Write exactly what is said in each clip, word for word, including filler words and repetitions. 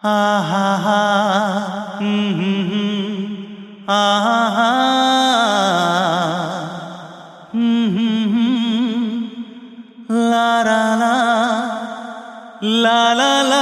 আহা হা হুম হুম হুম আহা হা হুম হুম হুম লা লা লা লা লা লা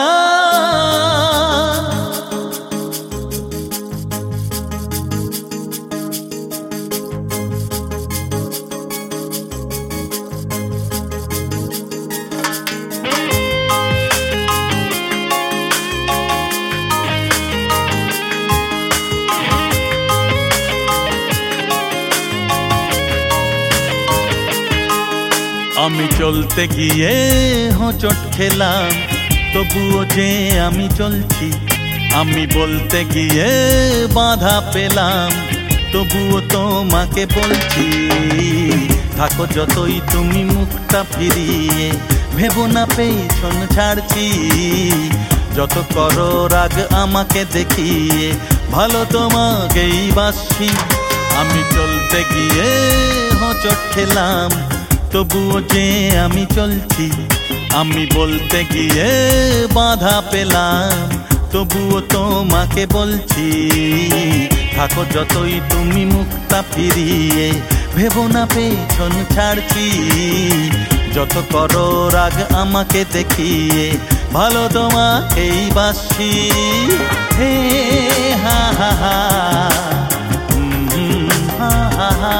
আমি চলতে গিয়ে হোঁচট খেলাম, তবুও যে আমি চলছি। আমি বলতে গিয়ে বাধা পেলাম, তবুও তোমাকে বলছি। থাকো যতই তুমি মুখটা ফিরিয়ে, ভেবো না পেছন ছাড়ছি। যত করো রাগ আমাকে দেখিয়ে, ভালো তোমাকেই বাসছি। আমি চলতে গিয়ে হোঁচট খেলাম, তবুও যে আমি চলছি। আমি বলতে গিয়ে বাধা পেলাম, তবুও তোমাকে বলছি। থাকো যতই তুমি মুখটা ফিরিয়ে, ভেবো না পেছন ছাড়ছি। যত করো রাগ আমাকে দেখিয়ে, ভালো তোমাকেই বাসছি। হে হা হা হা হুম হা হা হা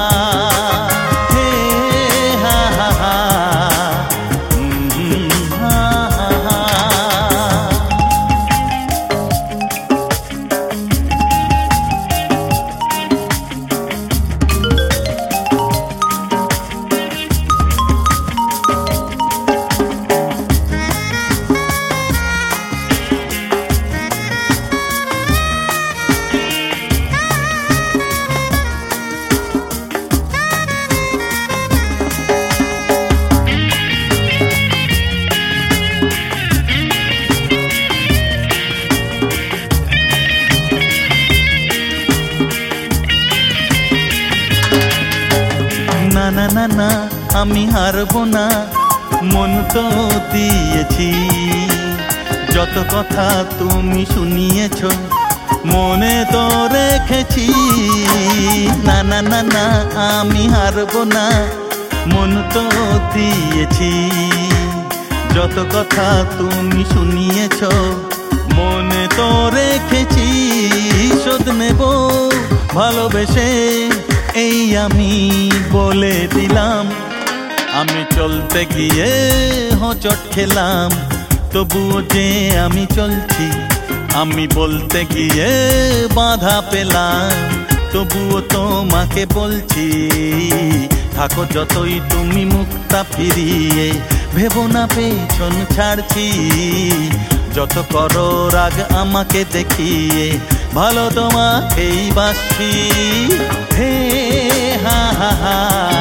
না না না না আমি হারবো না, মন তো দিয়েছি। যত কথা তুমি শুনিয়েছো, মনে তো রেখেছি। না না না না আমি হারবো না, মন তো দিয়েছি। যত কথা তুমি শুনিয়েছো, মনে তো রেখেছি। শোধ নেব ভালোবেসে, এই আমি বলে দিলাম। আমি চলতে গিয়ে হোঁচট খেলাম, তবুও যে আমি চলছি। আমি বলতে গিয়ে বাধা পেলাম, তবুও তোমাকে বলছি। থাকো যতই তুমি মুখটা ফিরিয়ে, ভেবো না পেছন ছাড়ছি। যত করো রাগ আমাকে দেখিয়ে, ভালো তোমাকেই বাসছি। হে হা হা হা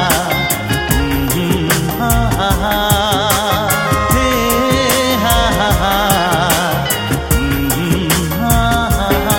হুম হা হা হা হে হা হা হা হুম হা হা হা।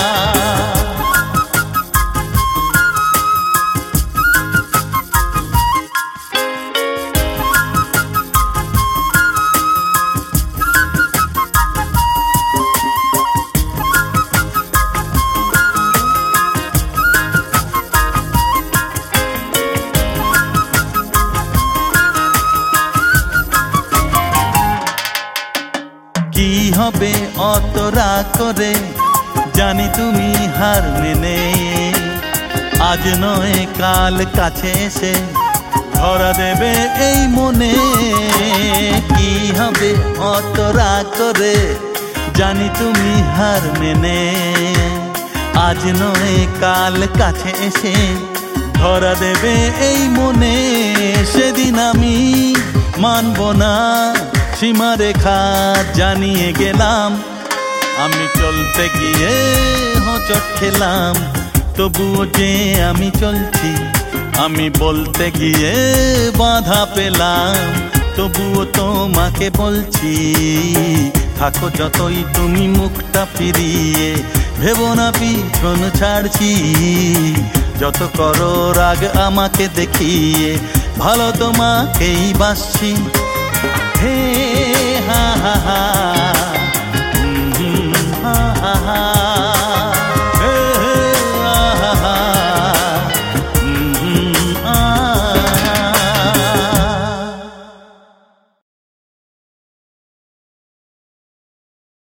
কি হবে অত রাগ করে, জানি তুমি হার মেনে। আজ নয় কাল কাছে এসে, ধরা দেবে এই মনে। কি হবে অত রাগ করে, জানি তুমি হার মেনে। আজ নয় কাল কাছে এসে, ধরা দেবে এই মনে। সেদিন আমি মানব না, সীমারেখা জানিয়ে গেলাম। আমি চলতে গিয়ে হোঁচট খেলাম, তবুও যে আমি চলছি। আমি বলতে গিয়ে বাধা পেলাম, তবুও তোমাকে বলছি। থাকো যতই তুমি মুখটা ফিরিয়ে, ভেবো না পিছন ছাড়ছি। যত করো রাগ আমাকে দেখিয়ে, ভালো তোমাকেই বাসছি। হে হা হা হা